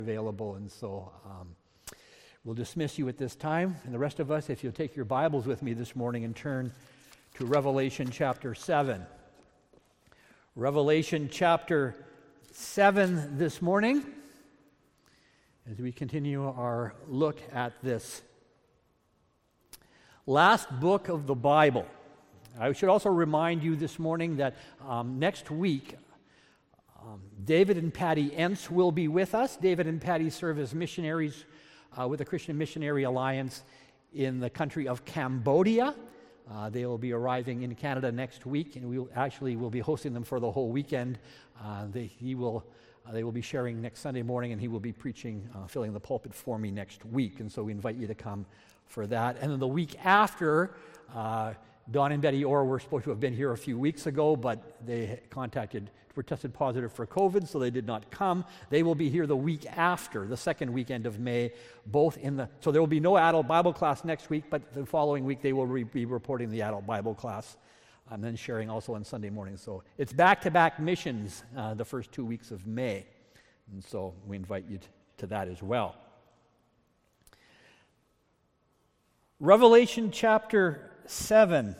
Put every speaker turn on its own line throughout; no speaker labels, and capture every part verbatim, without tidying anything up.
available, and so um, we'll dismiss you at this time. And the rest of us, if you'll take your Bibles with me this morning and turn to Revelation chapter seven. Revelation chapter seven this morning, as we continue our look at this last book of the Bible. I should also remind you this morning that um, next week, um, David and Patty Entz will be with us. David and Patty serve as missionaries uh, with the Christian Missionary Alliance in the country of Cambodia. Uh, they will be arriving in Canada next week, and we will actually will be hosting them for the whole weekend. Uh, they, he will, uh, they will be sharing next Sunday morning, and he will be preaching, uh, filling the pulpit for me next week. And so we invite you to come for that. And then the week after, uh, Don and Betty Orr were supposed to have been here a few weeks ago, but they contacted, were tested positive for COVID, so they did not come. They will be here the week after, the second weekend of May, both in the, so there will be no adult Bible class next week, but the following week they will re- be reporting the adult Bible class and then sharing also on Sunday morning. So it's back-to-back missions uh, the first two weeks of May, and so we invite you t- to that as well. Revelation chapter seven.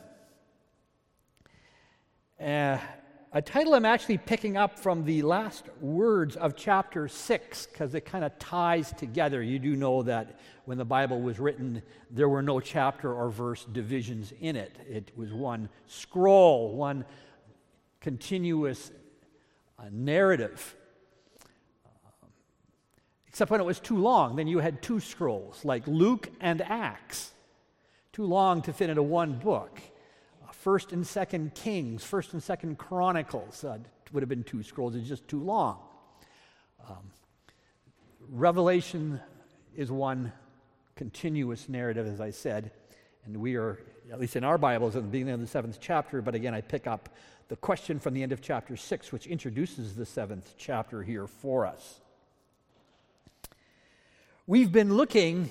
Uh, a title I'm actually picking up from the last words of chapter six because it kind of ties together. You do know that when the Bible was written, there were no chapter or verse divisions in it. It was one scroll, one continuous uh, narrative. Uh, except when it was too long, then you had two scrolls, like Luke and Acts. Too long to fit into one book. Uh, First and Second Kings, First and Second Chronicles uh, would have been two scrolls. It's just too long. Um, Revelation is one continuous narrative, as I said, and we are, at least in our Bibles, at the beginning of the seventh chapter, but again, I pick up the question from the end of chapter six, which introduces the seventh chapter here for us. We've been looking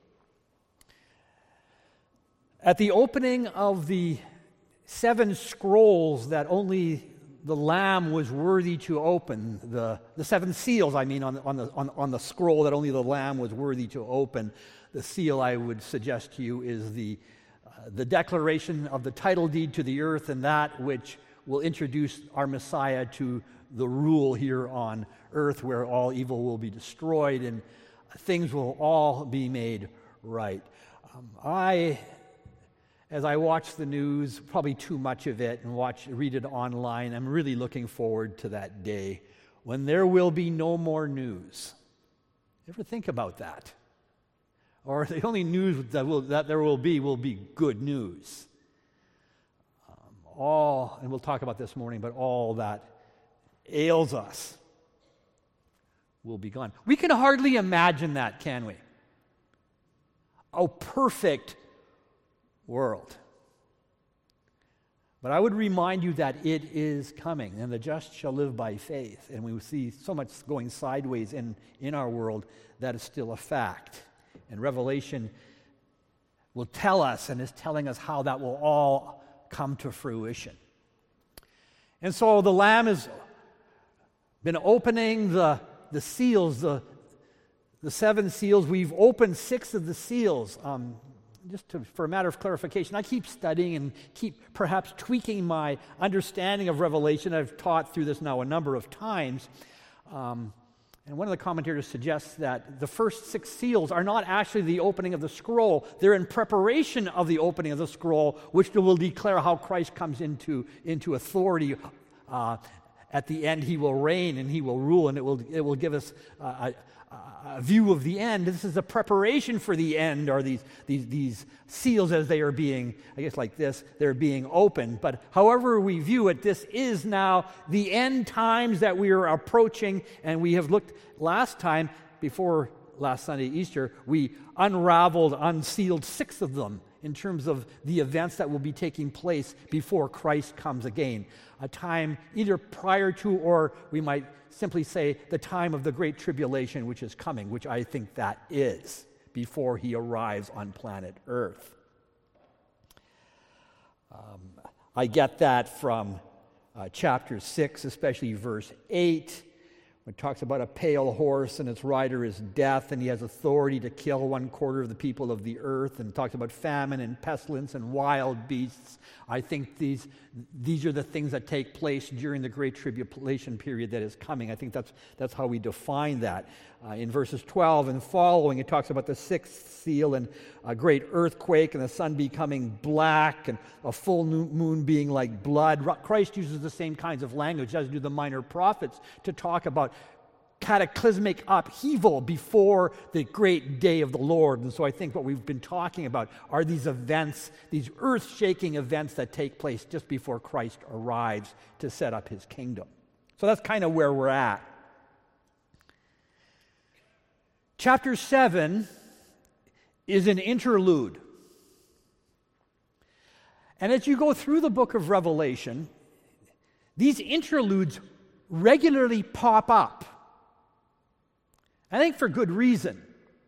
at the opening of the seven scrolls that only the Lamb was worthy to open, the, the seven seals, I mean, on the, on, the, on, on the scroll that only the Lamb was worthy to open. The seal, I would suggest to you, is the, uh, the declaration of the title deed to the earth, and that which will introduce our Messiah to the rule here on earth, where all evil will be destroyed and things will all be made right. Um, I... As I watch the news, probably too much of it, and watch, read it online, I'm really looking forward to that day when there will be no more news. Ever think about that? Or the only news that, will, that there will be will be good news. Um, all, and we'll talk about this morning, but all that ails us will be gone. We can hardly imagine that, can we? Oh, perfect world. But I would remind you that it is coming, and the just shall live by faith. And we see so much going sideways in, in our world that is still a fact. And Revelation will tell us and is telling us how that will all come to fruition. And so the Lamb has been opening the, the seals, the, the seven seals. We've opened six of the seals. Um, Just to, for a matter of clarification, I keep studying and keep perhaps tweaking my understanding of Revelation. I've taught through this now a number of times. Um, and one of the commentators suggests that the first six seals are not actually the opening of the scroll. They're in preparation of the opening of the scroll, which will declare how Christ comes into, into authority. Uh, at the end, he will reign and he will rule, and it will, it will give us uh, a, a view of the end. This is a preparation for the end, or these, these, these seals as they are being, I guess like this, they're being opened. But however we view it, this is now the end times that we are approaching, and we have looked last time, before last Sunday, Easter, we unraveled, unsealed six of them in terms of the events that will be taking place before Christ comes again. A time either prior to, or we might simply say, the time of the Great Tribulation, which is coming, which I think that is, before he arrives on planet Earth. Um, I get that from uh, chapter six, especially verse eight, It talks about a pale horse and its rider is death, and he has authority to kill one quarter of the people of the earth, and it talks about famine and pestilence and wild beasts. I think these, these are the things that take place during the Great Tribulation period that is coming. I think that's, that's how we define that. Uh, in verses twelve and following, it talks about the sixth seal and a great earthquake and the sun becoming black and a full moon being like blood. Christ uses the same kinds of language as do the minor prophets to talk about cataclysmic upheaval before the great day of the Lord. And so I think what we've been talking about are these events, these earth-shaking events that take place just before Christ arrives to set up his kingdom. So that's kind of where we're at. Chapter seven is an interlude. And as you go through the book of Revelation, these interludes regularly pop up. I think for good reason.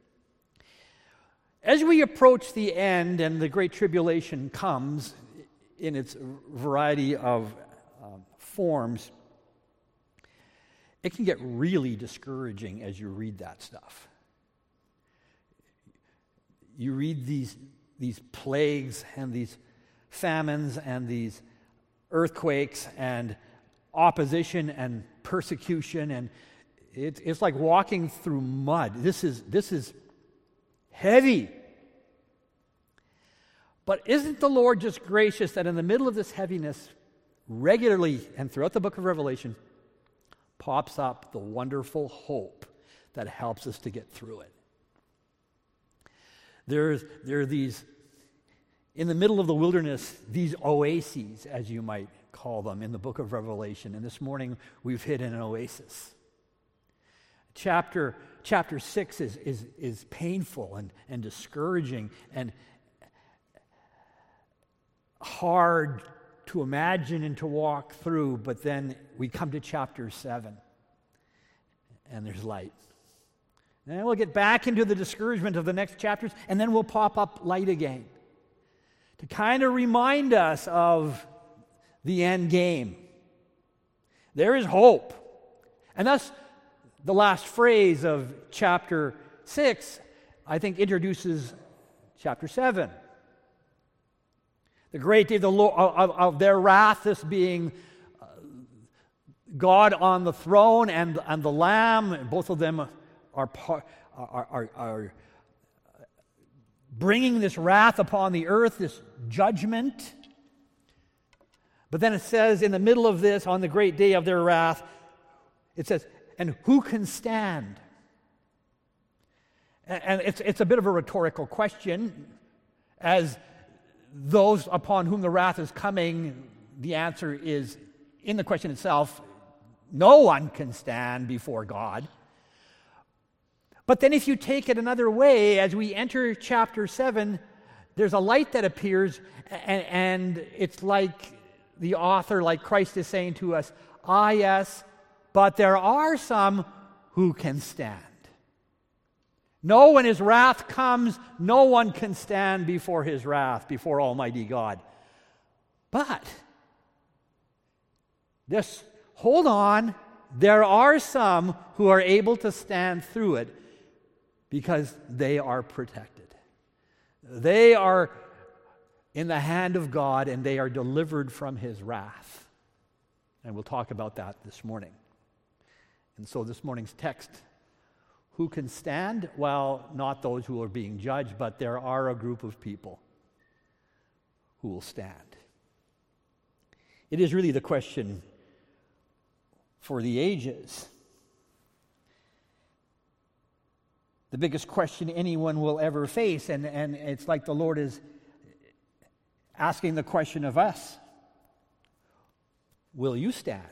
As we approach the end and the Great Tribulation comes in its variety of um, forms, it can get really discouraging as you read that stuff. You read these, these plagues and these famines and these earthquakes and opposition and persecution, and it, it's like walking through mud. This is, this is heavy. But isn't the Lord just gracious that in the middle of this heaviness, regularly and throughout the book of Revelation, pops up the wonderful hope that helps us to get through it? There's, there are these, in the middle of the wilderness, these oases, as you might call them, in the book of Revelation. And this morning, we've hit an oasis. Chapter, chapter six is, is, is painful and, and discouraging and hard to imagine and to walk through, but then we come to chapter seven, and there's light. And then we'll get back into the discouragement of the next chapters, and then we'll pop up light again to kind of remind us of the end game. There is hope. And thus, the last phrase of chapter six, I think, introduces chapter seven. The great day of, the Lord, of, of their wrath, this being uh, God on the throne and, and the Lamb, and both of them are, par, are, are, are bringing this wrath upon the earth, this judgment. But then it says in the middle of this, on the great day of their wrath, it says, and who can stand? And it's, it's a bit of a rhetorical question, as those upon whom the wrath is coming, the answer is, in the question itself, no one can stand before God. But then if you take it another way, as we enter chapter seven, there's a light that appears, and, and it's like the author, like Christ is saying to us, ah, yes, but there are some who can stand. No, when his wrath comes, no one can stand before his wrath, before Almighty God. But, just hold on, there are some who are able to stand through it because they are protected. They are in the hand of God, and they are delivered from his wrath. And we'll talk about that this morning. And so this morning's text, who can stand? Well, not those who are being judged, but there are a group of people who will stand. It is really the question for the ages. The biggest question anyone will ever face, and, and it's like the Lord is asking the question of us. Will you stand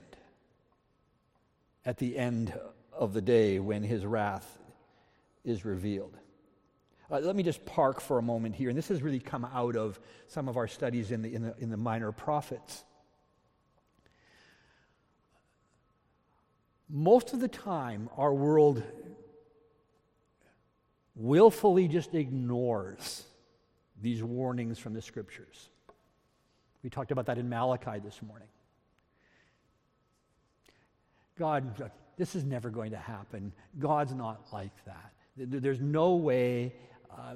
at the end of the day when his wrath is revealed? Uh, let me just park for a moment here, and this has really come out of some of our studies in the, in the, in the minor prophets. Most of the time, our world willfully just ignores these warnings from the Scriptures. We talked about that in Malachi this morning. God this is never going to happen. God's not like that. There's no way. Uh,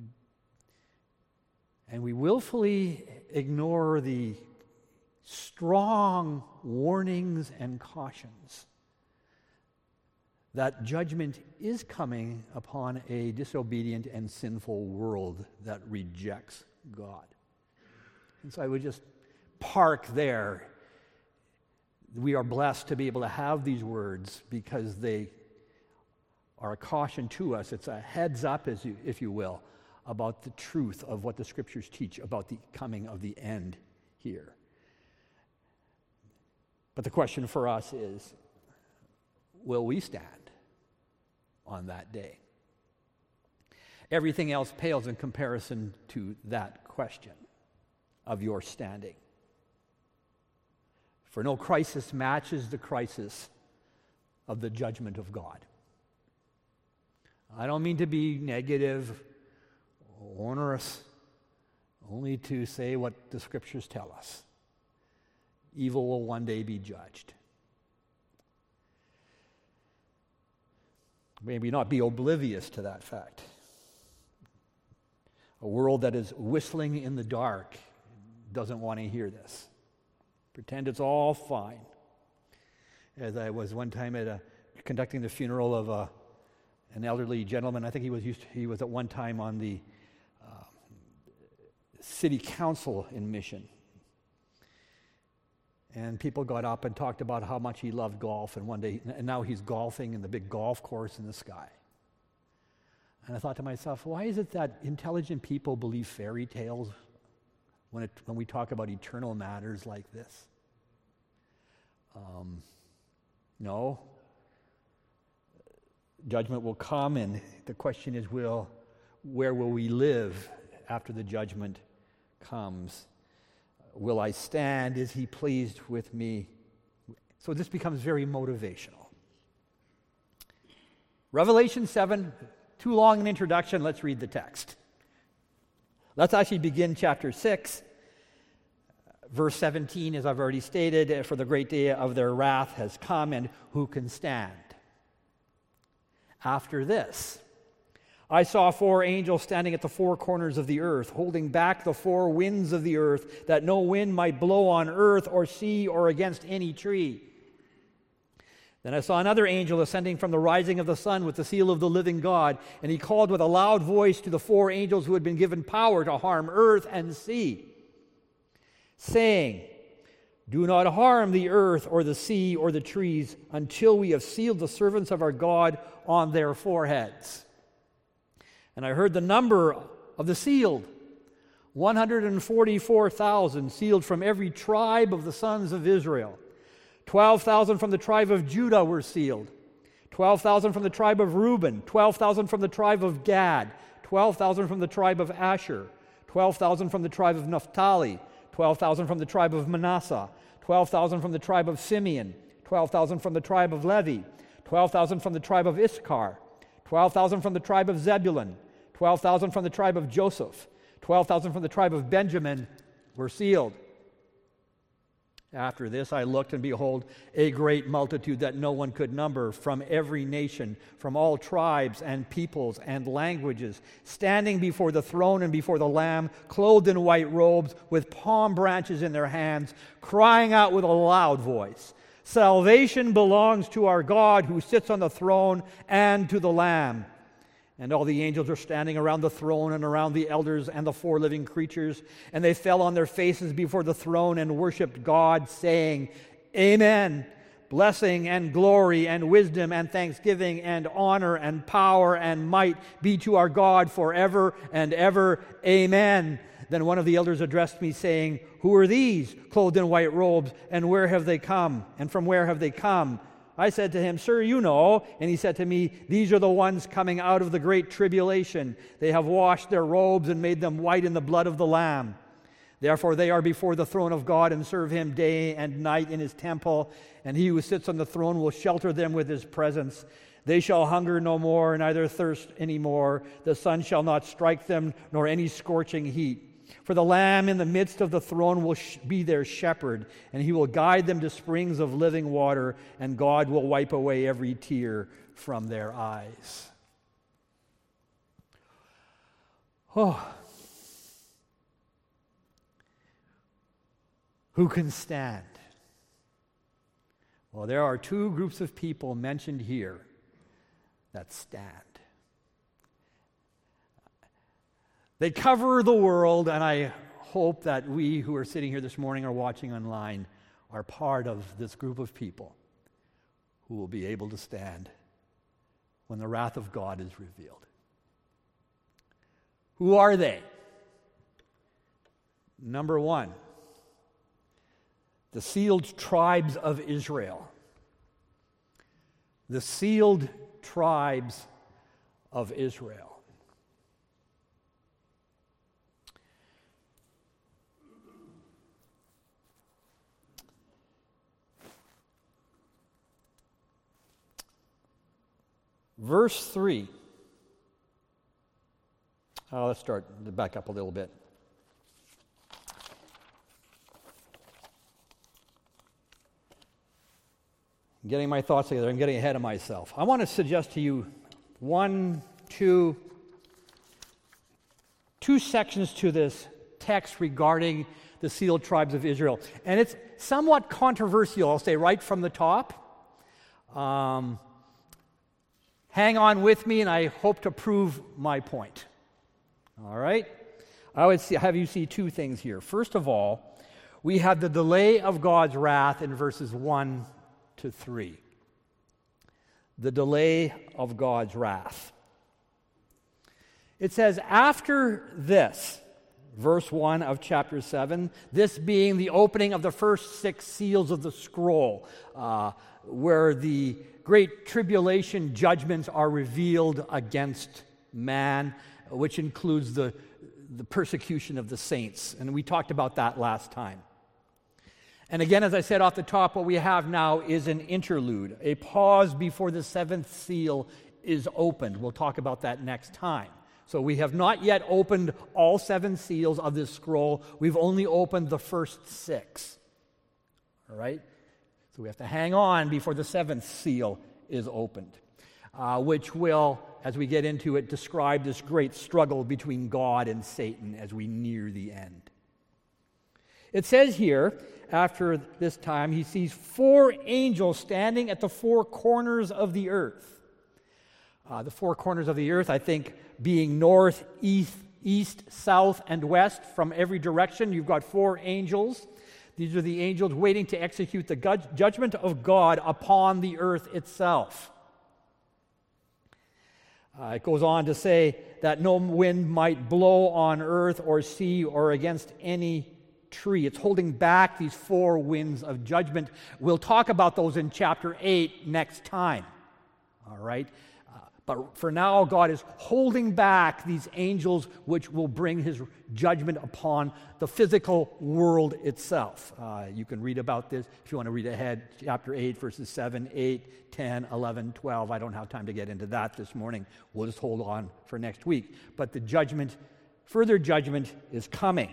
and we willfully ignore the strong warnings and cautions that judgment is coming upon a disobedient and sinful world that rejects God. And so I would just park there. We are blessed to be able to have these words because they are a caution to us. It's a heads up, as you, if you will, about the truth of what the Scriptures teach about the coming of the end here. But the question for us is, will we stand on that day? Everything else pales in comparison to that question of your standing. For no crisis matches the crisis of the judgment of God. I don't mean to be negative, onerous, only to say what the Scriptures tell us. Evil will one day be judged. Maybe not be oblivious to that fact. A world that is whistling in the dark doesn't want to hear this. Pretend it's all fine. As I was one time at a, conducting the funeral of a, an elderly gentleman. I think he was used to, he was at one time on the uh, city council in Mission. And people got up and talked about how much he loved golf, and one day, and now he's golfing in the big golf course in the sky. And I thought to myself, why is it that intelligent people believe fairy tales when it, when we talk about eternal matters like this? Um, no. Judgment will come, and the question is, will, where will we live after the judgment comes? Will I stand? Is he pleased with me? So this becomes very motivational. Revelation seven, too long an introduction, let's read the text. Let's actually begin chapter six, verse seventeen, as I've already stated, for the great day of their wrath has come, and who can stand? After this, I saw four angels standing at the four corners of the earth, holding back the four winds of the earth, that no wind might blow on earth or sea or against any tree. Then I saw another angel ascending from the rising of the sun with the seal of the living God, and he called with a loud voice to the four angels who had been given power to harm earth and sea, saying, do not harm the earth or the sea or the trees until we have sealed the servants of our God on their foreheads. And I heard the number of the sealed, one hundred forty-four thousand, sealed from every tribe of the sons of Israel. twelve thousand from the tribe of Judah were sealed, twelve thousand from the tribe of Reuben, twelve thousand from the tribe of Gad, twelve thousand from the tribe of Asher, twelve thousand from the tribe of Naphtali, twelve thousand from the tribe of Manasseh, twelve thousand from the tribe of Simeon, twelve thousand from the tribe of Levi, twelve thousand from the tribe of Issachar, twelve thousand from the tribe of Zebulun, twelve thousand from the tribe of Joseph, twelve thousand from the tribe of Benjamin were sealed. After this I looked, and behold, a great multitude that no one could number, from every nation, from all tribes and peoples and languages, standing before the throne and before the Lamb, clothed in white robes, with palm branches in their hands, crying out with a loud voice, salvation belongs to our God who sits on the throne and to the Lamb. And all the angels were standing around the throne and around the elders and the four living creatures, and they fell on their faces before the throne and worshiped God, saying, Amen. Blessing and glory and wisdom and thanksgiving and honor and power and might be to our God forever and ever. Amen. Then one of the elders addressed me, saying, Who are these, clothed in white robes, and where have they come? And from where have they come? I said to him, Sir, you know. And he said to me, These are the ones coming out of the great tribulation. They have washed their robes and made them white in the blood of the Lamb. Therefore they are before the throne of God and serve him day and night in his temple. And he who sits on the throne will shelter them with his presence. They shall hunger no more, neither thirst any more. The sun shall not strike them, nor any scorching heat. For the Lamb in the midst of the throne will sh- be their shepherd, and he will guide them to springs of living water, and God will wipe away every tear from their eyes. Oh. Who can stand? Well, there are two groups of people mentioned here that stand. They cover the world, and I hope that we who are sitting here this morning or watching online are part of this group of people who will be able to stand when the wrath of God is revealed. Who are they? Number one, the sealed tribes of Israel. The sealed tribes of Israel. Verse three. Oh, let's start, back up a little bit. I'm getting my thoughts together. I'm getting ahead of myself. I want to suggest to you one, two, two sections to this text regarding the sealed tribes of Israel. And it's somewhat controversial, I'll say right from the top. Um, hang on with me, and I hope to prove my point. All right? I would see, have you see two things here. First of all, we have the delay of God's wrath in verses one to three. The delay of God's wrath. It says, after this, verse one of chapter seven, this being the opening of the first six seals of the scroll, uh, where the great tribulation judgments are revealed against man, which includes the, the persecution of the saints. And we talked about that last time. And again, as I said off the top, what we have now is an interlude, a pause before the seventh seal is opened. We'll talk about that next time. So we have not yet opened all seven seals of this scroll. We've only opened the first six. All right? So we have to hang on before the seventh seal is opened, uh, which will, as we get into it, describe this great struggle between God and Satan as we near the end. It says here, after this time, he sees four angels standing at the four corners of the earth. Uh, the four corners of the earth, I think, being north, east, east, south, and west from every direction. You've got four angels. These are the angels waiting to execute the gu- judgment of God upon the earth itself. Uh, it goes on to say that no wind might blow on earth or sea or against any tree. It's holding back these four winds of judgment. We'll talk about those in chapter eight next time. All right? Uh, but for now, God is holding back these angels which will bring his judgment upon the physical world itself. Uh, you can read about this if you want to read ahead, chapter eight, verses seven, eight, ten, eleven, twelve. I don't have time to get into that this morning. We'll just hold on for next week. But the judgment, further judgment is coming.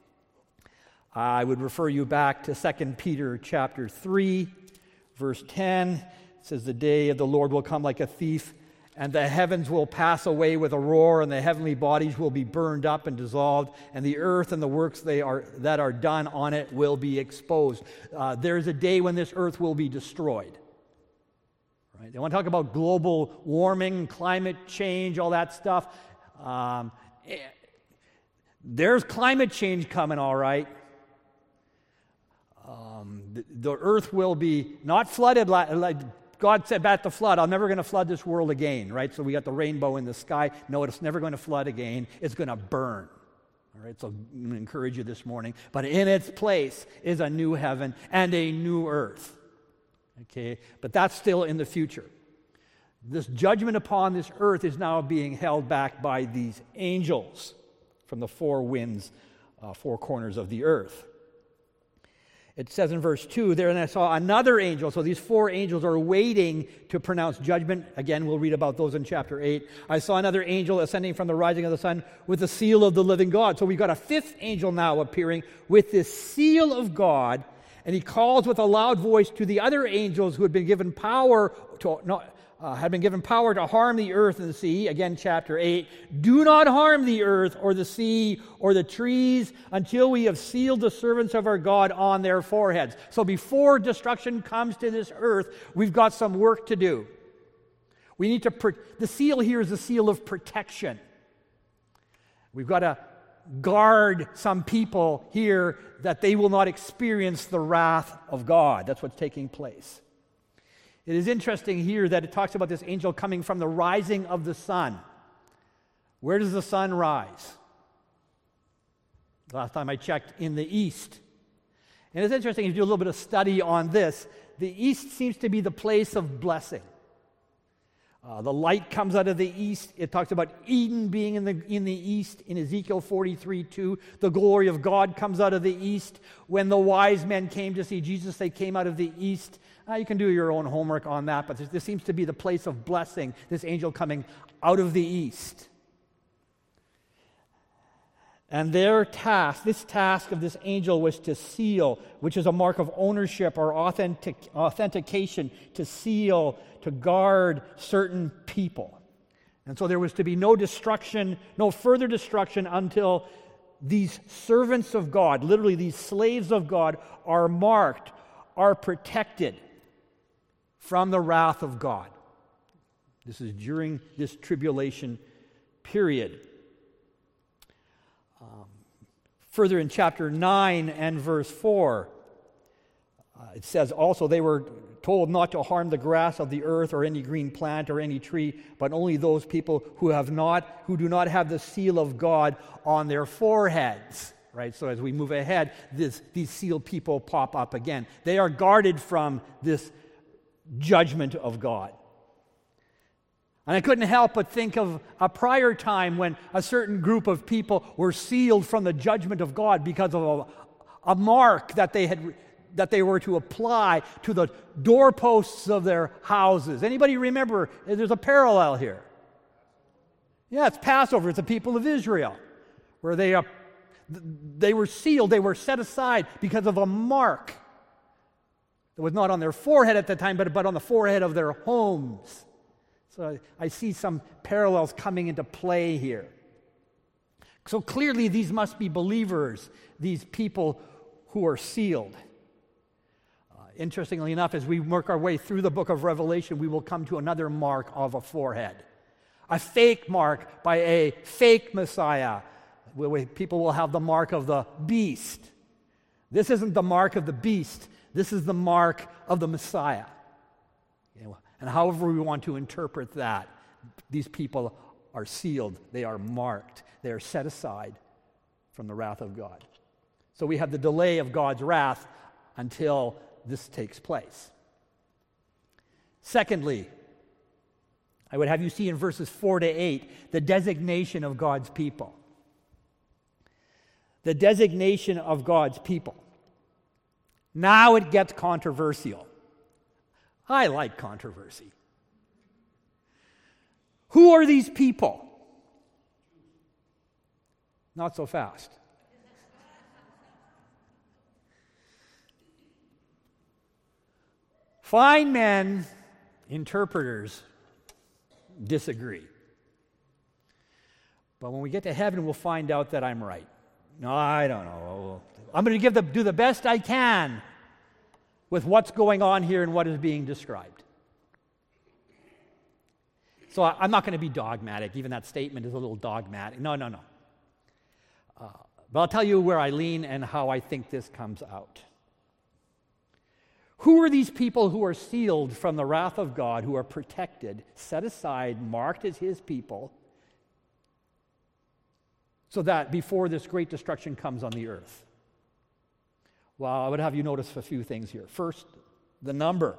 I would refer you back to Second Peter chapter three, verse ten. It says, the day of the Lord will come like a thief, and the heavens will pass away with a roar, and the heavenly bodies will be burned up and dissolved, and the earth and the works they are that are done on it will be exposed. Uh, there's a day when this earth will be destroyed. Right? They want to talk about global warming, climate change, all that stuff. Um, there's climate change coming, all right. Um, the, the earth will be not flooded like, like God said back at the flood, I'm never going to flood this world again, right? So we got the rainbow in the sky. No, it's never going to flood again. It's going to burn. All right, so I'm going to encourage you this morning. But in its place is a new heaven and a new earth. Okay, but that's still in the future. This judgment upon this earth is now being held back by these angels from the four winds, uh, four corners of the earth. It says in verse two, there and I saw another angel. So these four angels are waiting to pronounce judgment. Again, we'll read about those in chapter eight. I saw another angel ascending from the rising of the sun with the seal of the living God. So we've got a fifth angel now appearing with this seal of God. And he calls with a loud voice to the other angels who had been given power to, not, uh, had been given power to harm the earth and the sea. Again, chapter eight. Do not harm the earth or the sea or the trees until we have sealed the servants of our God on their foreheads. So before destruction comes to this earth, we've got some work to do. We need to, pro- the seal here is the seal of protection. We've got to guard some people here that they will not experience the wrath of God. That's what's taking place. It is interesting here that it talks about this angel coming from the rising of the sun. Where does the sun rise? Last time I checked, in the east. And it's interesting, if you do a little bit of study on this, the east seems to be the place of blessing. Uh, the light comes out of the east. It talks about Eden being in the in the east in Ezekiel forty-three two. The glory of God comes out of the east. When the wise men came to see Jesus, they came out of the east. Uh, you can do your own homework on that, but this, this seems to be the place of blessing, this angel coming out of the east. And their task, this task of this angel was to seal, which is a mark of ownership or authentic, authentication, to seal, to guard certain people. And so there was to be no destruction, no further destruction until these servants of God, literally these slaves of God, are marked, are protected from the wrath of God. This is during this tribulation period. Um, further in chapter nine and verse four, uh, it says also they were told not to harm the grass of the earth or any green plant or any tree, but only those people who have not, who do not have the seal of God on their foreheads. Right? So as we move ahead, this, these sealed people pop up again. They are guarded from this judgment of God. And I couldn't help but think of a prior time when a certain group of people were sealed from the judgment of God because of a, a mark that they had that they were to apply to the doorposts of their houses. Anybody remember? There's a parallel here. Yeah, it's Passover. It's the people of Israel, where they are, they were sealed. They were set aside because of a mark that was not on their forehead at the time, but, but on the forehead of their homes. So I see some parallels coming into play here. So clearly these must be believers, these people who are sealed. Uh, interestingly enough, as we work our way through the book of Revelation, we will come to another mark of a forehead. A fake mark by a fake Messiah, where people will have the mark of the beast. This isn't the mark of the beast. This is the mark of the Messiah. And however we want to interpret that, these people are sealed. They are marked. They are set aside from the wrath of God. So we have the delay of God's wrath until this takes place. Secondly, I would have you see in verses four to eight the designation of God's people. The designation of God's people. Now it gets controversial. I like controversy. Who are these people? Not so fast. Fine men, interpreters, disagree. But when we get to heaven, we'll find out that I'm right. No, I don't know. I'm going to give the, do the best I can with what's going on here and what is being described. So I, I'm not going to be dogmatic. Even that statement is a little dogmatic. No, no, no. Uh, but I'll tell you where I lean and how I think this comes out. Who are these people who are sealed from the wrath of God, who are protected, set aside, marked as His people, so that before this great destruction comes on the earth? Well, I would have you notice a few things here. First, the number.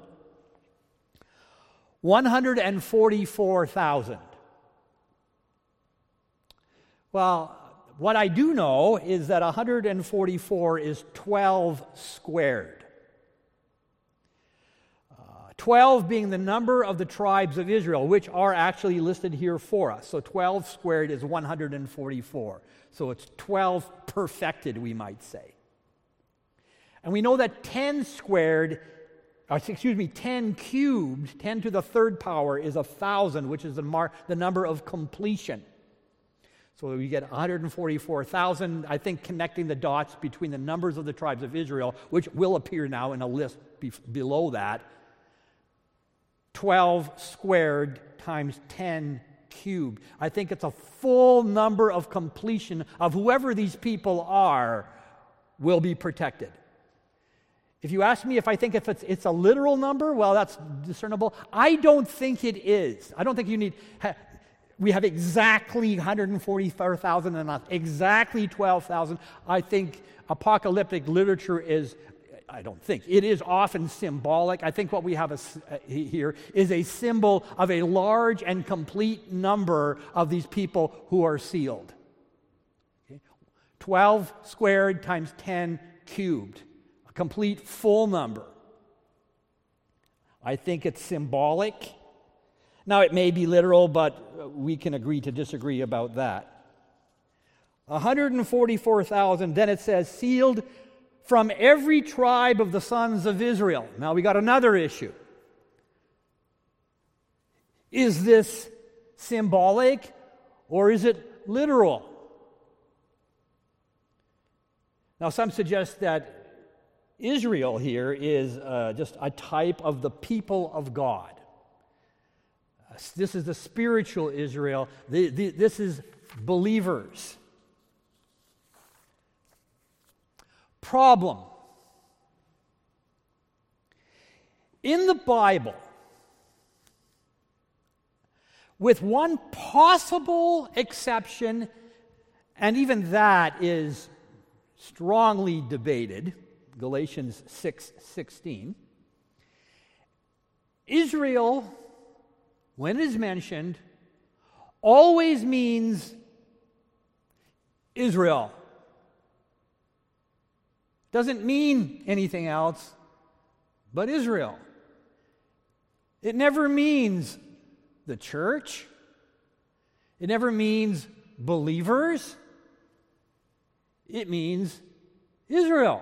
one hundred forty-four thousand. Well, what I do know is that one hundred forty-four is twelve squared. Uh, twelve being the number of the tribes of Israel, which are actually listed here for us. So twelve squared is one hundred forty-four. So it's twelve perfected, we might say. And we know that ten squared, uh, excuse me, ten cubed, ten to the third power is one thousand, which is the, mar- the number of completion. So we get one hundred forty-four thousand, I think, connecting the dots between the numbers of the tribes of Israel, which will appear now in a list be- below that. twelve squared times ten cubed. I think it's a full number of completion of whoever these people are will be protected. If you ask me if I think if it's, it's a literal number, well, that's discernible. I don't think it is. I don't think you need... Ha, we have exactly one hundred forty-four thousand and not exactly twelve thousand. I think apocalyptic literature is, I don't think, it is often symbolic. I think what we have a, uh, here is a symbol of a large and complete number of these people who are sealed. Okay? twelve squared times ten cubed. A complete full number. I think it's symbolic. Now, it may be literal, but we can agree to disagree about that. one hundred forty-four thousand, then it says, sealed from every tribe of the sons of Israel. Now, we got another issue. Is this symbolic or is it literal? Now, some suggest that Israel here is uh, just a type of the people of God. This is the spiritual Israel. The, the, this is believers. Problem. In the Bible, with one possible exception, and even that is strongly debated, Galatians six sixteen, Israel, when it is mentioned, always means Israel. Doesn't mean anything else but Israel. It never means the church. It never means believers. It means Israel.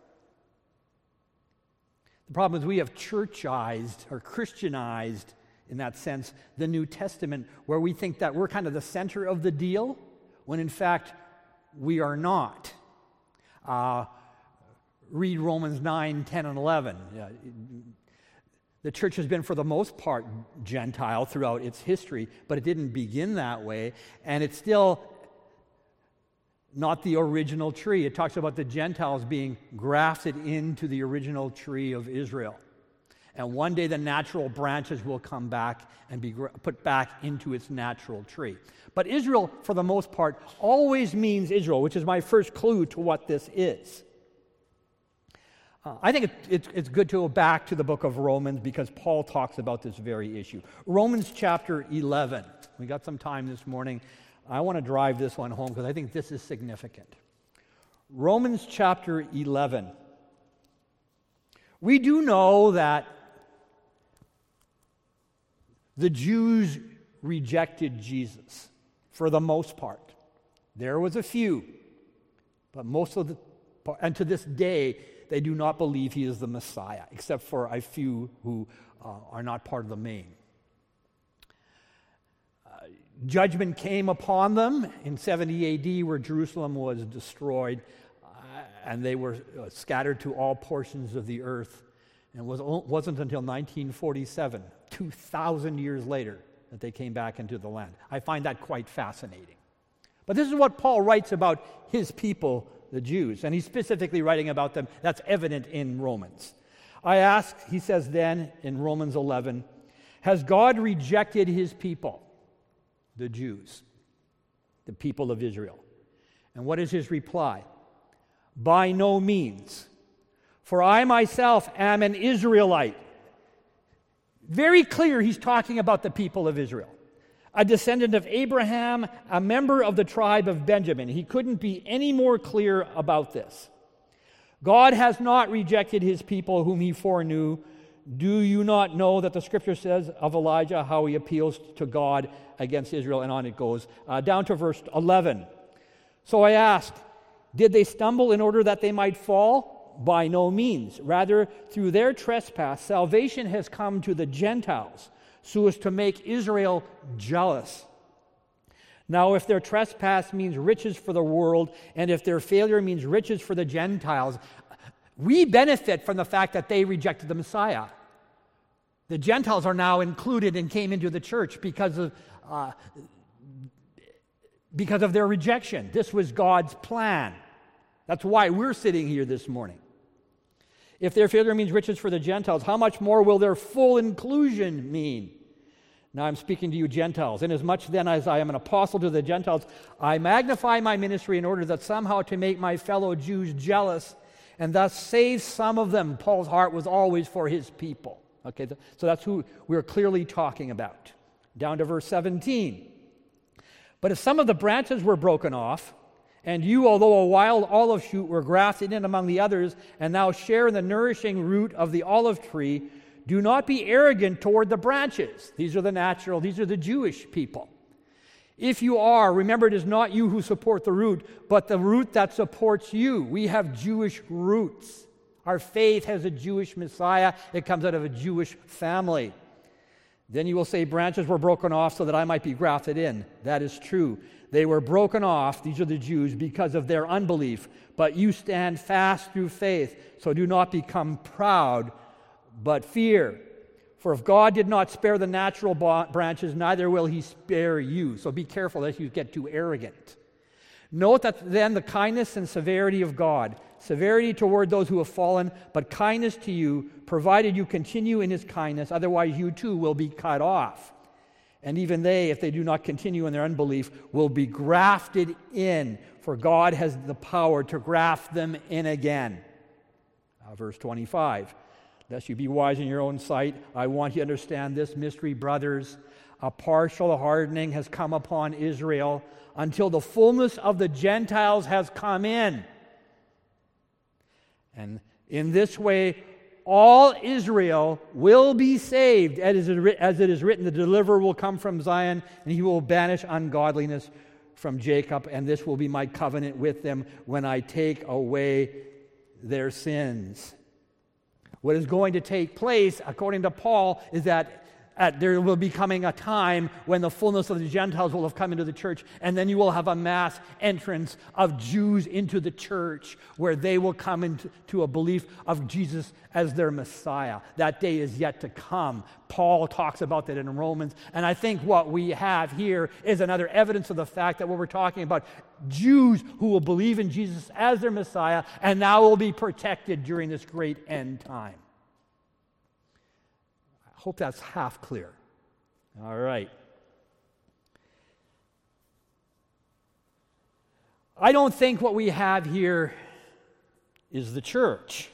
The problem is we have churchized or Christianized, in that sense, the New Testament, where we think that we're kind of the center of the deal, when in fact we are not. Uh, read Romans nine, ten, and eleven. Uh, the church has been, for the most part, Gentile throughout its history, but it didn't begin that way, and it's still not the original tree. It talks about the Gentiles being grafted into the original tree of Israel. And one day the natural branches will come back and be put back into its natural tree. But Israel, for the most part, always means Israel, which is my first clue to what this is. Uh, I think it, it, it's good to go back to the book of Romans because Paul talks about this very issue. Romans chapter eleven. We got some time this morning. I want to drive this one home because I think this is significant. Romans chapter eleven. We do know that the Jews rejected Jesus for the most part. There was a few, but most of the, and to this day, they do not believe he is the Messiah, except for a few who uh, are not part of the main. Uh, judgment came upon them in seventy A D, where Jerusalem was destroyed, uh, and they were uh, scattered to all portions of the earth. And it was, wasn't until nineteen forty-seven, two thousand years later, that they came back into the land. I find that quite fascinating. But this is what Paul writes about his people, the Jews, and he's specifically writing about them. That's evident in Romans. I ask, he says then in Romans eleven, has God rejected his people, the Jews, the people of Israel? And what is his reply? By no means, for I myself am an Israelite. Very clear he's talking about the people of Israel. a descendant of Abraham, a member of the tribe of Benjamin. He couldn't be any more clear about this. God has not rejected his people whom he foreknew. Do you not know that the scripture says of Elijah how he appeals to God against Israel? And on it goes. Uh, down to verse eleven. So I asked, did they stumble in order that they might fall? By no means. Rather, through their trespass, salvation has come to the Gentiles, so as to make Israel jealous. Now, if their trespass means riches for the world, and if their failure means riches for the Gentiles, we benefit from the fact that they rejected the Messiah. The Gentiles are now included and came into the church because of, uh, because of their rejection. This was God's plan. That's why we're sitting here this morning. If their failure means riches for the Gentiles, how much more will their full inclusion mean? Now I'm speaking to you Gentiles. Inasmuch then as I am an apostle to the Gentiles, I magnify my ministry in order that somehow to make my fellow Jews jealous and thus save some of them. Paul's heart was always for his people. Okay, so that's who we're clearly talking about. Down to verse seventeen. But if some of the branches were broken off, and you, although a wild olive shoot, were grafted in among the others, and now share in the nourishing root of the olive tree, do not be arrogant toward the branches. These are the natural, these are the Jewish people. If you are, remember it is not you who support the root, but the root that supports you. We have Jewish roots. Our faith has a Jewish Messiah. It comes out of a Jewish family. Then you will say, branches were broken off so that I might be grafted in. That is true. They were broken off, these are the Jews, because of their unbelief. But you stand fast through faith, so do not become proud, but fear. For if God did not spare the natural branches, neither will he spare you. So be careful lest you get too arrogant. Note that then the kindness and severity of God. Severity toward those who have fallen, but kindness to you, provided you continue in his kindness, otherwise you too will be cut off. And even they, if they do not continue in their unbelief, will be grafted in, for God has the power to graft them in again. Uh, verse twenty-five. Lest you be wise in your own sight, I want you to understand this mystery, brothers. A partial hardening has come upon Israel until the fullness of the Gentiles has come in. And in this way, all Israel will be saved. As it is written, the deliverer will come from Zion, and he will banish ungodliness from Jacob, and this will be my covenant with them when I take away their sins. What is going to take place, according to Paul, is that at, there will be coming a time when the fullness of the Gentiles will have come into the church, and then you will have a mass entrance of Jews into the church where they will come into to a belief of Jesus as their Messiah. That day is yet to come. Paul talks about that in Romans, and I think what we have here is another evidence of the fact that what we're talking about, Jews who will believe in Jesus as their Messiah and now will be protected during this great end time. I hope that's half clear. All right. I don't think what we have here is the church.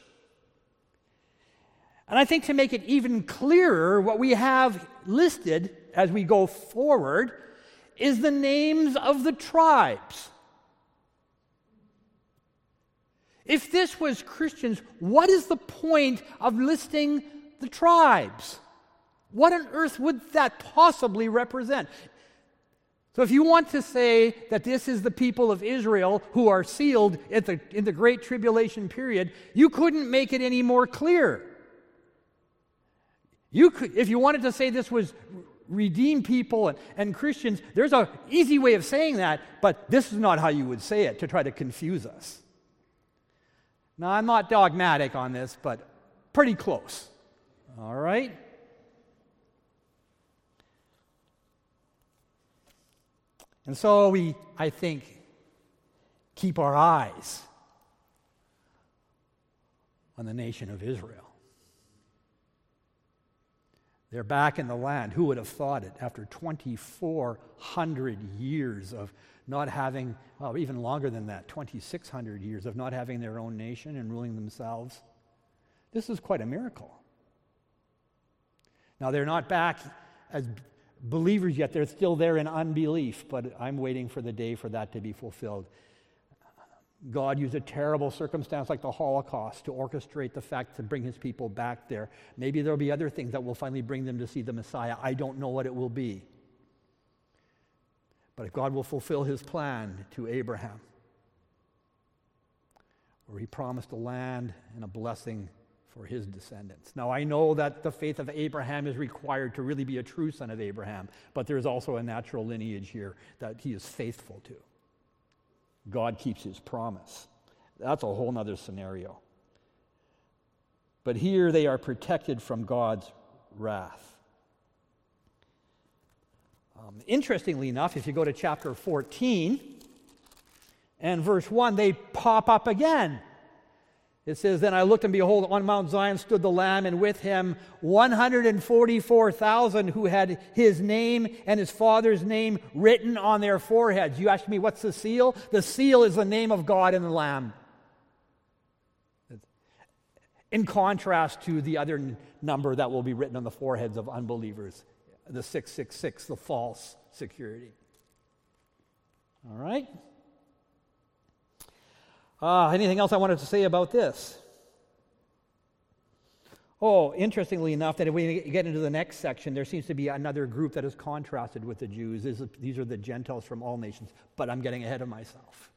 And I think to make it even clearer, what we have listed as we go forward is the names of the tribes. If this was Christians, what is the point of listing the tribes? What on earth would that possibly represent? So if you want to say that this is the people of Israel who are sealed at the, in the Great Tribulation period, you couldn't make it any more clear. You could, if you wanted to say this was redeemed people and, and Christians, there's an easy way of saying that, but this is not how you would say it to try to confuse us. Now, I'm not dogmatic on this, but pretty close. All right? And so we, I think, keep our eyes on the nation of Israel. They're back in the land. Who would have thought it? After twenty-four hundred years of not having, well, even longer than that, twenty-six hundred years of not having their own nation and ruling themselves. This is quite a miracle. Now, they're not back as believers yet. They're still there in unbelief, but I'm waiting for the day for that to be fulfilled. God used a terrible circumstance like the Holocaust to orchestrate the fact to bring his people back there. Maybe there'll be other things that will finally bring them to see the Messiah. I don't know what it will be. But if God will fulfill his plan to Abraham, where he promised a land and a blessing for his descendants. Now, I know that the faith of Abraham is required to really be a true son of Abraham, but there's also a natural lineage here that he is faithful to. God keeps his promise. That's a whole other scenario. But here they are protected from God's wrath. Um, interestingly enough, if you go to chapter fourteen and verse one, they pop up again. It says, "Then I looked, and behold, on Mount Zion stood the Lamb, and with him one hundred forty-four thousand who had his name and his father's name written on their foreheads." You ask me, what's the seal? The seal is the name of God and the Lamb. In contrast to the other n- number that will be written on the foreheads of unbelievers, the six six six, the false security. All right? Uh, anything else I wanted to say about this? Oh, interestingly enough, that if we get into the next section, there seems to be another group that is contrasted with the Jews. These are, these are the Gentiles from all nations, but I'm getting ahead of myself.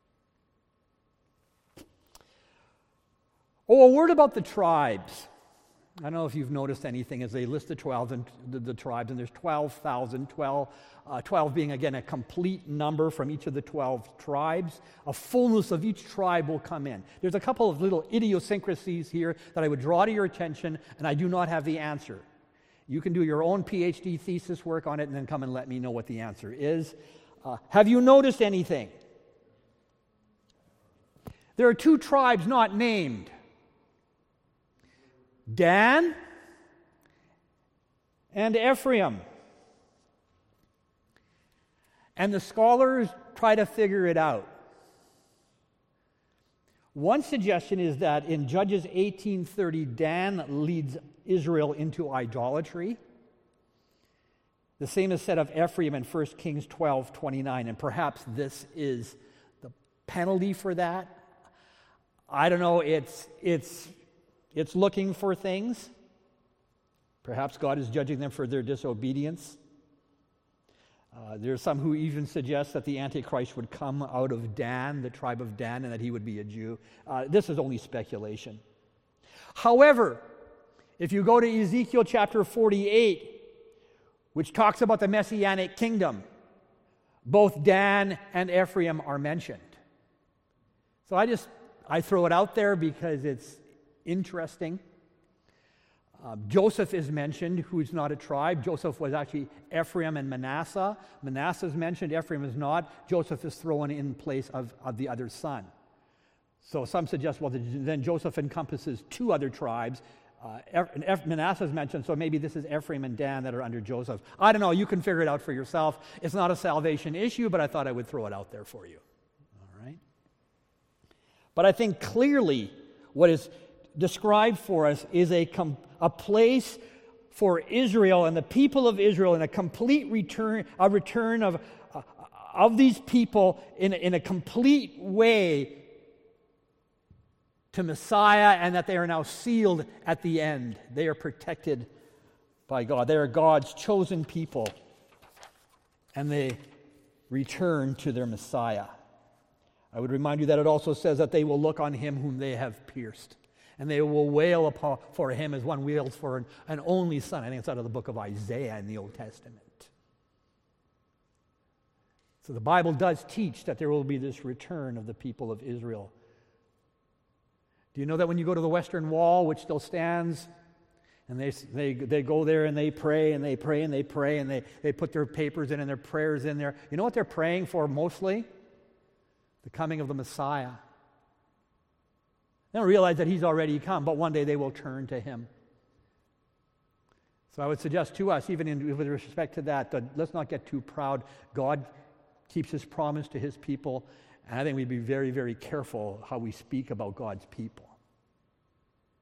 Oh, a word about the tribes. I don't know if you've noticed anything as they list the twelve and the, the tribes, and there's twelve thousand, twelve, uh, twelve being, again, a complete number from each of the twelve tribes. A fullness of each tribe will come in. There's a couple of little idiosyncrasies here that I would draw to your attention, and I do not have the answer. You can do your own PhD thesis work on it and then come and let me know what the answer is. Uh, have you noticed anything? There are two tribes not named. Dan and Ephraim. And the scholars try to figure it out. One suggestion is that in Judges eighteen thirty, Dan leads Israel into idolatry. The same is said of Ephraim in First Kings twelve twenty-nine, and perhaps this is the penalty for that. I don't know, it's it's It's looking for things. Perhaps God is judging them for their disobedience. Uh, there are some who even suggest that the Antichrist would come out of Dan, the tribe of Dan, and that he would be a Jew. Uh, this is only speculation. However, if you go to Ezekiel chapter forty-eight, which talks about the Messianic kingdom, both Dan and Ephraim are mentioned. So I just, I throw it out there because it's interesting. Uh, Joseph is mentioned, who's not a tribe. Joseph was actually Ephraim and Manasseh. Manasseh is mentioned, Ephraim is not. Joseph is thrown in place of, of the other son. So some suggest, well, then Joseph encompasses two other tribes. Uh, Eph- Manasseh is mentioned, so maybe this is Ephraim and Dan that are under Joseph. I don't know, you can figure it out for yourself. It's not a salvation issue, but I thought I would throw it out there for you. All right? But I think clearly what is described for us is a, com- a place for Israel and the people of Israel in a complete return, a return of, uh, of these people in, in a complete way to Messiah, and that they are now sealed at the end. They are protected by God. They are God's chosen people, and they return to their Messiah. I would remind you that it also says that they will look on him whom they have pierced. And they will wail upon, for him as one wails for an, an only son. I think it's out of the book of Isaiah in the Old Testament. So the Bible does teach that there will be this return of the people of Israel. Do you know that when you go to the Western Wall, which still stands, and they they they go there and they pray and they pray and they pray and they, they put their papers in and their prayers in there. You know what they're praying for mostly? The coming of the Messiah. They don't realize that he's already come, but one day they will turn to him. So I would suggest to us, even in, with respect to that, that let's not get too proud. God keeps his promise to his people, and I think we'd be very, very careful how we speak about God's people.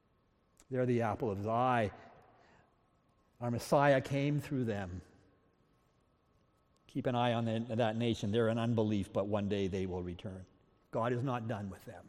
They're the apple of his eye. Our Messiah came through them. Keep an eye on the, that nation. They're in unbelief, but one day they will return. God is not done with them.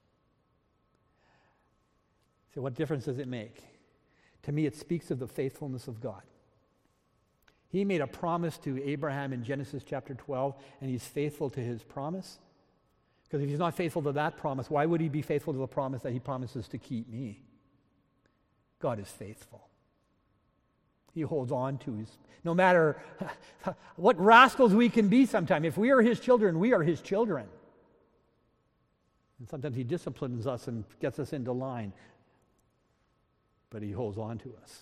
So what difference does it make? To me, it speaks of the faithfulness of God. He made a promise to Abraham in Genesis chapter twelve, and he's faithful to his promise. Because if he's not faithful to that promise, why would he be faithful to the promise that he promises to keep me? God is faithful. He holds on to his, no matter what rascals we can be sometimes. If we are his children, we are his children. And sometimes he disciplines us and gets us into line. But he holds on to us.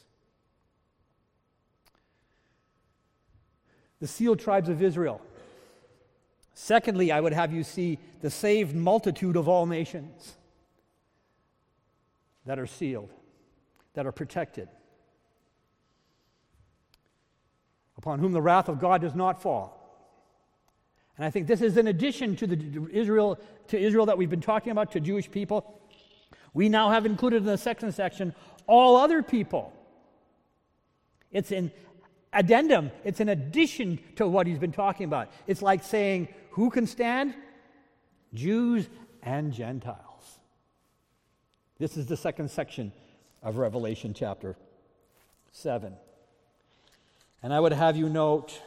The sealed tribes of Israel. Secondly, I would have you see the saved multitude of all nations that are sealed, that are protected, upon whom the wrath of God does not fall. And I think this is in addition to the Israel to Israel that we've been talking about, to Jewish people. We now have included in the second section all other people. It's an addendum. It's an addition to what he's been talking about. It's like saying, who can stand? Jews and Gentiles. This is the second section of Revelation chapter seven. And I would have you note,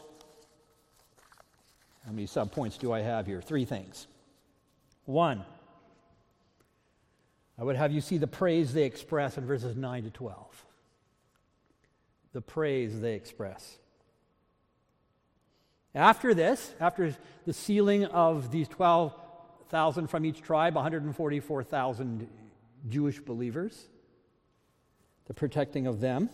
how many subpoints do I have here? Three things. One, I would have you see the praise they express in verses nine to twelve. The praise they express. After this, after the sealing of these twelve thousand from each tribe, one hundred forty-four thousand Jewish believers, the protecting of them,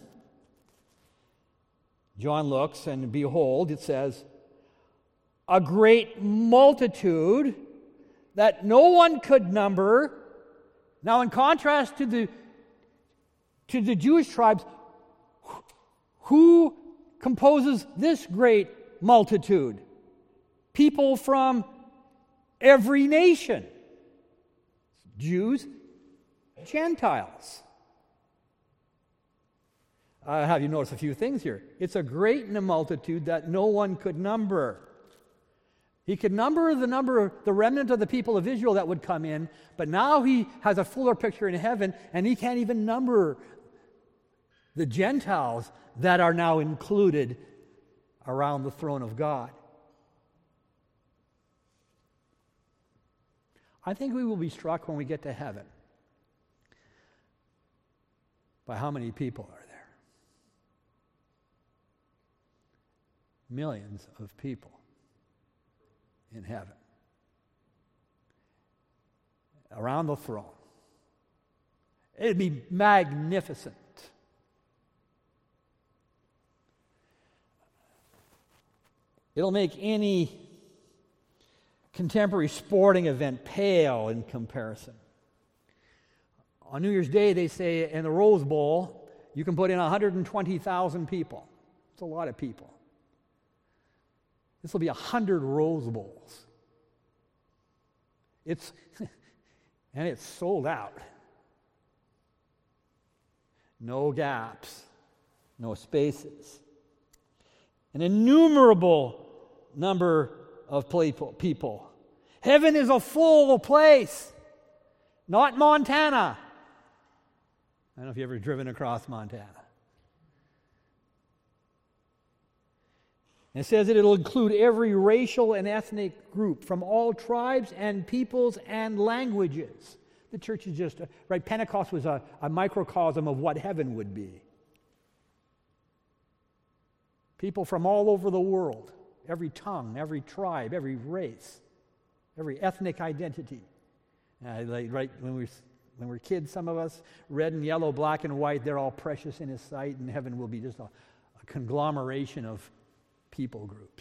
John looks, and behold, it says, a great multitude that no one could number. Now, in contrast to the, to the Jewish tribes, who composes this great multitude? People from every nation. Jews, Gentiles. I have you notice a few things here. It's a great multitude that no one could number. He could number the number of the remnant of the people of Israel that would come in, but now he has a fuller picture in heaven, and he can't even number the Gentiles that are now included around the throne of God. I think we will be struck when we get to heaven by how many people are there. Millions of people in heaven around the throne. It'd be magnificent. It'll make any contemporary sporting event pale in comparison. On New Year's Day, they say in the Rose Bowl, you can put in one hundred twenty thousand people. It's a lot of people. This will be one hundred Rose Bowls. It's and it's sold out. No gaps, no spaces. An innumerable number of people. Heaven is a full place, not Montana. I don't know if you've ever driven across Montana. And it says that it'll include every racial and ethnic group from all tribes and peoples and languages. The church is just, right, Pentecost was a, a microcosm of what heaven would be. People from all over the world, every tongue, every tribe, every race, every ethnic identity. Uh, like, right, when we when we're kids, some of us, red and yellow, black and white, they're all precious in His sight, and heaven will be just a, a conglomeration of people groups.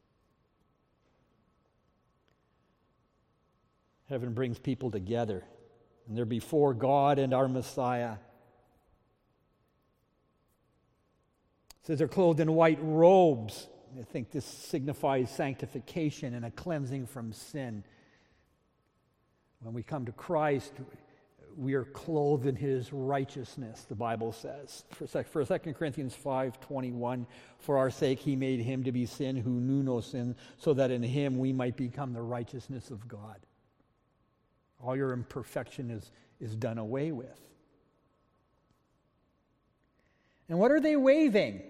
Heaven brings people together, and they're before God and our Messiah. It says they're clothed in white robes. I think this signifies sanctification and a cleansing from sin. When we come to Christ, we are clothed in his righteousness, the Bible says. For, for Second Corinthians five twenty-one, for our sake he made him to be sin who knew no sin, so that in him we might become the righteousness of God. All your imperfection is, is done away with. And what are they waving?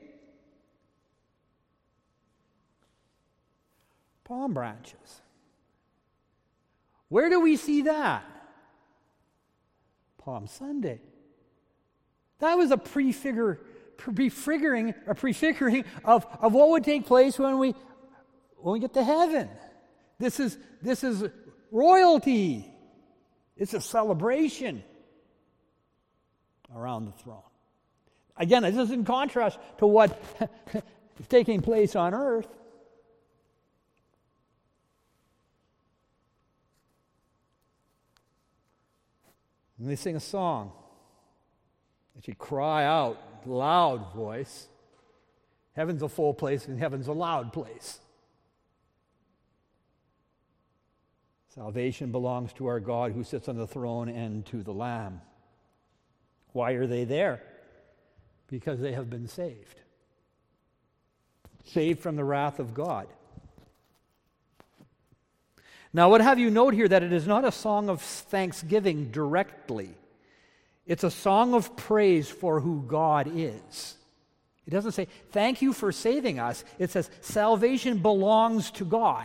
Palm branches. Where do we see that? Palm Sunday. That was a prefigure, prefiguring, a prefiguring of, of what would take place when we when we get to heaven. This is this is royalty. It's a celebration around the throne. Again, this is in contrast to what is taking place on earth. And they sing a song. They should cry out, loud voice. Heaven's a full place and heaven's a loud place. Salvation belongs to our God who sits on the throne and to the Lamb. Why are they there? Because they have been saved. Saved from the wrath of God. Now, what have you note here that it is not a song of thanksgiving directly. It's a song of praise for who God is. It doesn't say, thank you for saving us. It says, salvation belongs to God.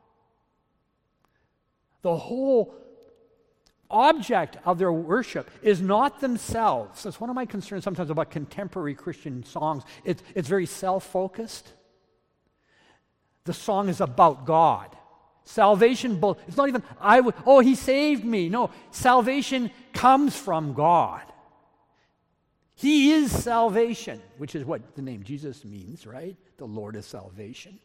The whole object of their worship is not themselves. That's one of my concerns sometimes about contemporary Christian songs. It's, it's very self-focused. The song is about God. Salvation, it's not even, I would, oh, he saved me. No, salvation comes from God. He is salvation, which is what the name Jesus means, right? The Lord is salvation.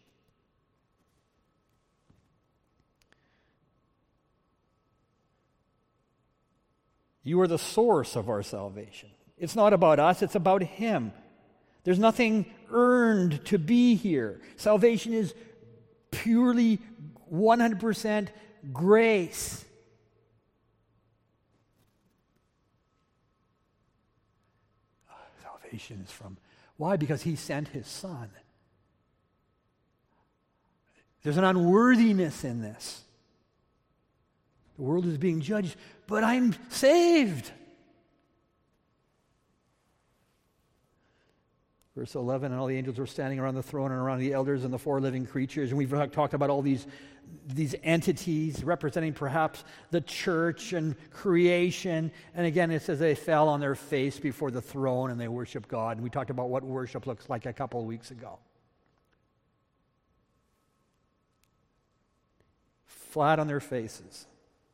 You are the source of our salvation. It's not about us, it's about him. There's nothing earned to be here. Salvation is purely one hundred percent grace. Salvation is from, why? Because he sent his Son. There's an unworthiness in this. The world is being judged, but I'm saved. Verse eleven, and all the angels were standing around the throne and around the elders and the four living creatures. And we've talked about all these, these entities representing perhaps the church and creation. And again, it says they fell on their face before the throne and they worship God. And we talked about what worship looks like a couple of weeks ago. Flat on their faces.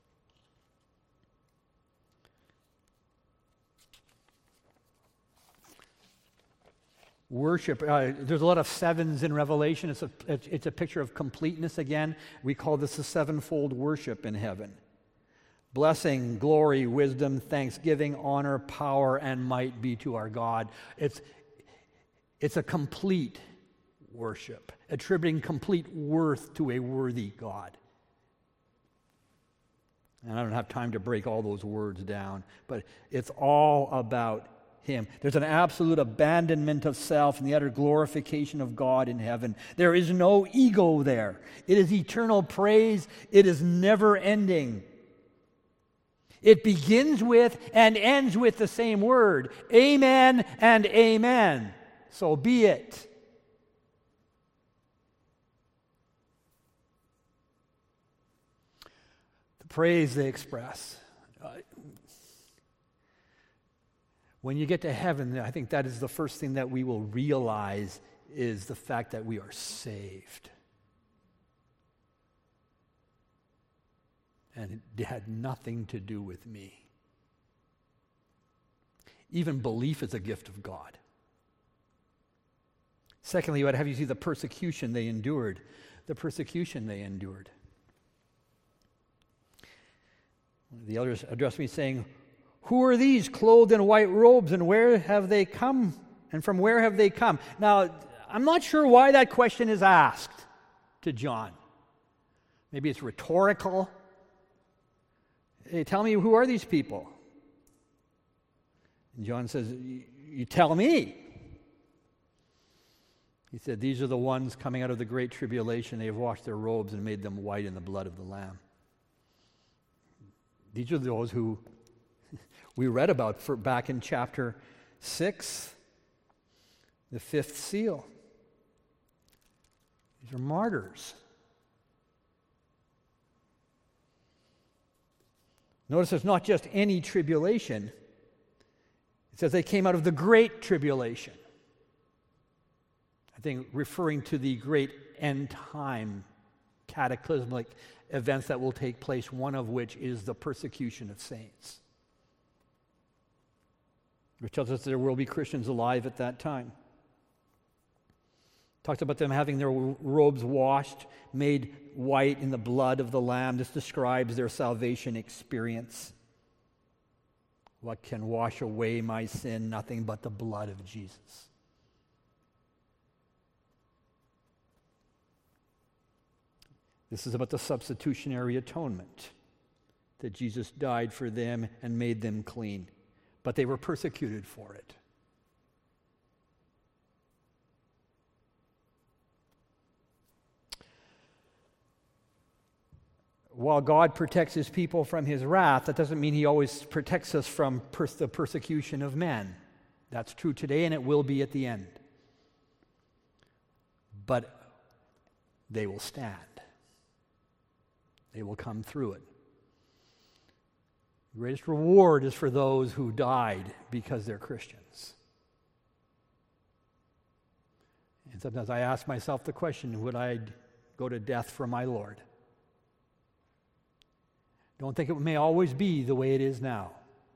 Worship, uh, there's a lot of sevens in Revelation. It's a, it's a picture of completeness again. We call this the sevenfold worship in heaven. Blessing, glory, wisdom, thanksgiving, honor, power, and might be to our God. It's, it's a complete worship, attributing complete worth to a worthy God. And I don't have time to break all those words down, but it's all about him. There's an absolute abandonment of self and the utter glorification of God in heaven. There is no ego there. It is eternal praise. It is never ending. It begins with and ends with the same word. Amen and amen. So be it. The praise they express. Uh, When you get to heaven, I think that is the first thing that we will realize is the fact that we are saved. And it had nothing to do with me. Even belief is a gift of God. Secondly, I'd have you see the persecution they endured. The persecution they endured. The elders addressed me saying, who are these clothed in white robes, and where have they come? And from where have they come? Now, I'm not sure why that question is asked to John. Maybe it's rhetorical. Hey, tell me, who are these people? And John says, you tell me. He said, these are the ones coming out of the great tribulation. They have washed their robes and made them white in the blood of the Lamb. These are those who we read about for back in chapter six, the fifth seal. These are martyrs. Notice it's not just any tribulation. It says they came out of the great tribulation. I think referring to the great end time cataclysmic events that will take place, one of which is the persecution of saints, which tells us there will be Christians alive at that time. Talks about them having their robes washed, made white in the blood of the Lamb. This describes their salvation experience. What can wash away my sin? Nothing but the blood of Jesus. This is about the substitutionary atonement, that Jesus died for them and made them clean. But they were persecuted for it. While God protects his people from his wrath, that doesn't mean he always protects us from pers- the persecution of men. That's true today, and it will be at the end. But they will stand. They will come through it. The greatest reward is for those who died because they're Christians. And sometimes I ask myself the question, would I go to death for my Lord? Don't think it may always be the way it is now.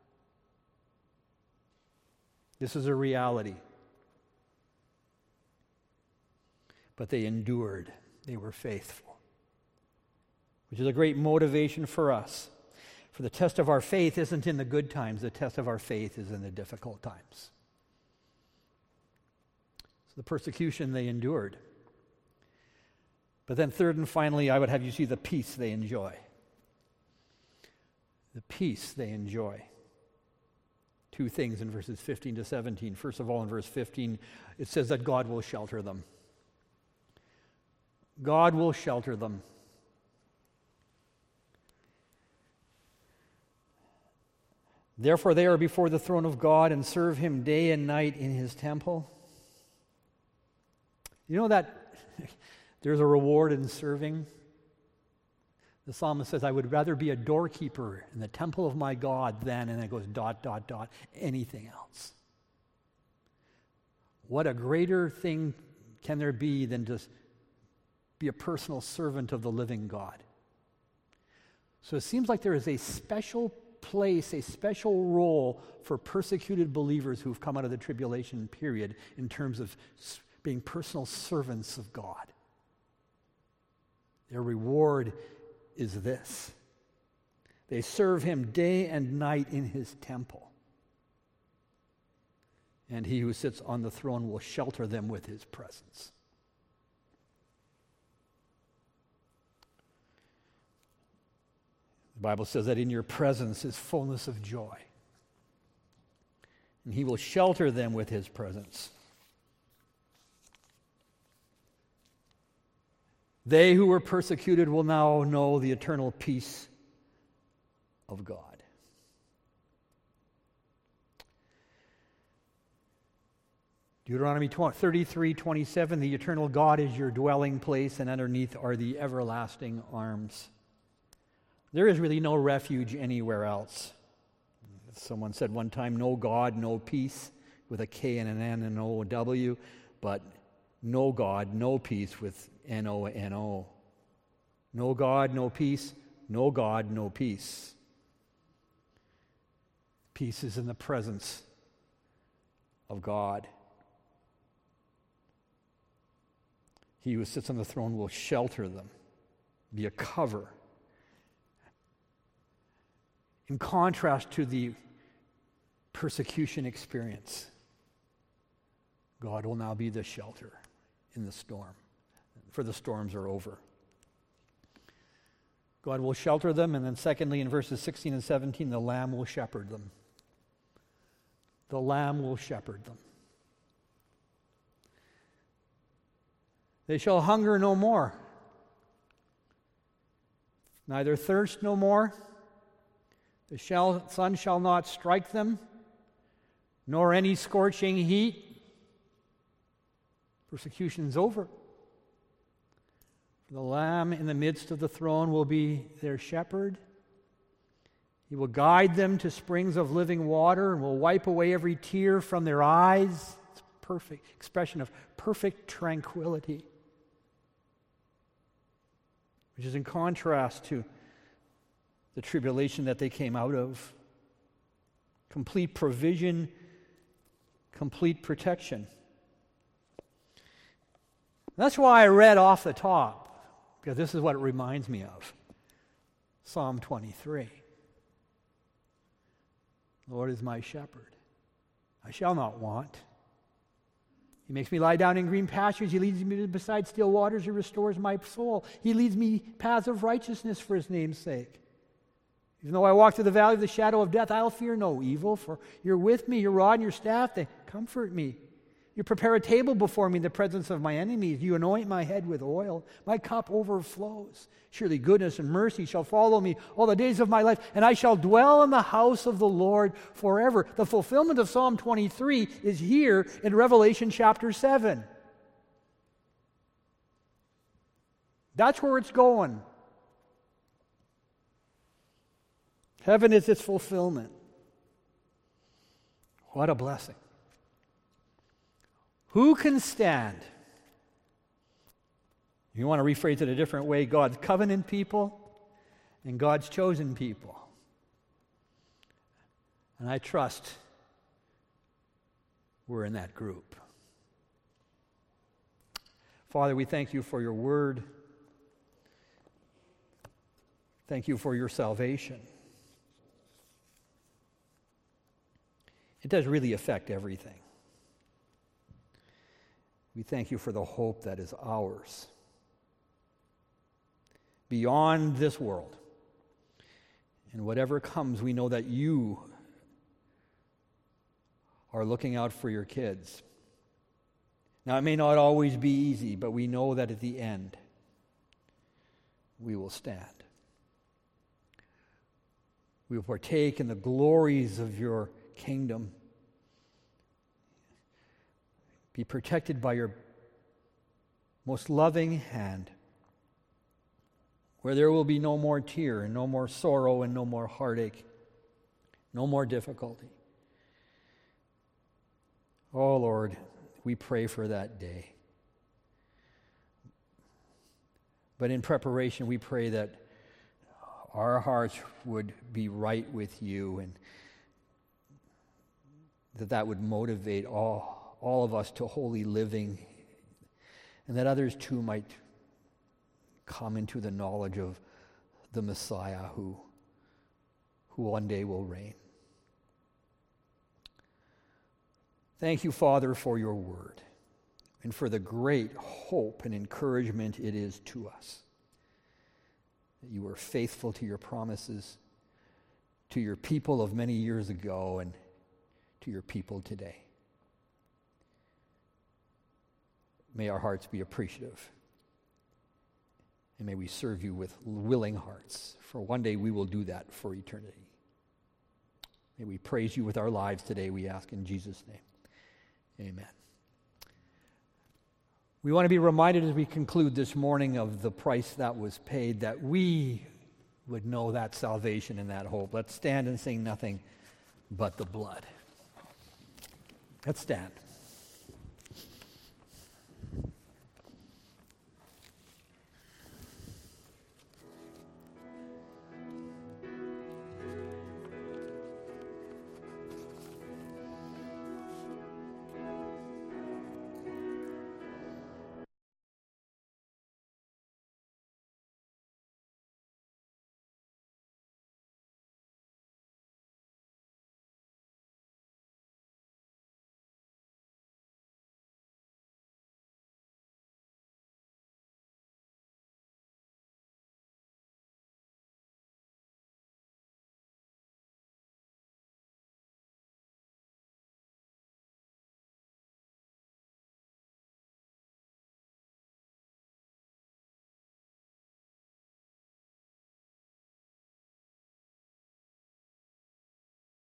This is a reality. But they endured. They were faithful. Which is a great motivation for us. For the test of our faith isn't in the good times. The test of our faith is in the difficult times. So the persecution they endured. But then third and finally, I would have you see the peace they enjoy. The peace they enjoy. Two things in verses fifteen to seventeen. First of all, in verse fifteen, it says that God will shelter them. God will shelter them. Therefore they are before the throne of God and serve him day and night in his temple. You know that there's a reward in serving? The psalmist says, I would rather be a doorkeeper in the temple of my God than, and it goes dot, dot, dot, anything else. What a greater thing can there be than to be a personal servant of the living God? So it seems like there is a special place, a special role for persecuted believers who've come out of the tribulation period in terms of being personal servants of God. Their reward is this. They serve him day and night in his temple. And he who sits on the throne will shelter them with his presence. The Bible says that in your presence is fullness of joy. And he will shelter them with his presence. They who were persecuted will now know the eternal peace of God. Deuteronomy thirty-three twenty-seven, the eternal God is your dwelling place, and underneath are the everlasting arms. There is really no refuge anywhere else. Someone said one time, no God, no peace, with a K and an N and an O W, but no God, no peace with N O N O. No God, no peace. No God, no peace. Peace is in the presence of God. He who sits on the throne will shelter them, be a cover. In contrast to the persecution experience, God will now be the shelter in the storm, for the storms are over. God will shelter them, and then secondly, in verses sixteen and seventeen, the Lamb will shepherd them. the Lamb will shepherd them. They shall hunger no more, neither thirst no more. The shall, sun shall not strike them, nor any scorching heat. Persecution is over. The Lamb in the midst of the throne will be their shepherd. He will guide them to springs of living water and will wipe away every tear from their eyes. It's a perfect expression of perfect tranquility, which is in contrast to the tribulation that they came out of. Complete provision, complete protection. That's why I read off the top, because this is what it reminds me of. Psalm twenty-three. The Lord is my shepherd. I shall not want. He makes me lie down in green pastures. He leads me beside still waters. He restores my soul. He leads me paths of righteousness for his name's sake. Even though I walk through the valley of the shadow of death, I'll fear no evil, for you're with me. Your rod and your staff, they comfort me. You prepare a table before me in the presence of my enemies. You anoint my head with oil. My cup overflows. Surely goodness and mercy shall follow me all the days of my life, and I shall dwell in the house of the Lord forever. The fulfillment of Psalm twenty-three is here in Revelation chapter seven. That's where it's going. Heaven is its fulfillment. What a blessing. Who can stand? You want to rephrase it a different way, God's covenant people and God's chosen people. And I trust we're in that group. Father, we thank you for your word. Thank you for your salvation. It does really affect everything. We thank you for the hope that is ours beyond this world. And whatever comes, we know that you are looking out for your kids. Now, it may not always be easy, but we know that at the end, we will stand. We will partake in the glories of your kingdom. Be protected by your most loving hand, where there will be no more tear and no more sorrow and no more heartache, no more difficulty. Oh Lord, we pray for that day. But in preparation, we pray that our hearts would be right with you, and that that would motivate all all of us to holy living, and that others too might come into the knowledge of the Messiah who, who one day will reign. Thank you, Father, for your word and for the great hope and encouragement it is to us, that you are faithful to your promises, to your people of many years ago and to your people today. May our hearts be appreciative. And may we serve you with willing hearts, for one day we will do that for eternity. May we praise you with our lives today, we ask in Jesus' name. Amen. We want to be reminded as we conclude this morning of the price that was paid, that we would know that salvation and that hope. Let's stand and sing nothing but the blood. Let's stand.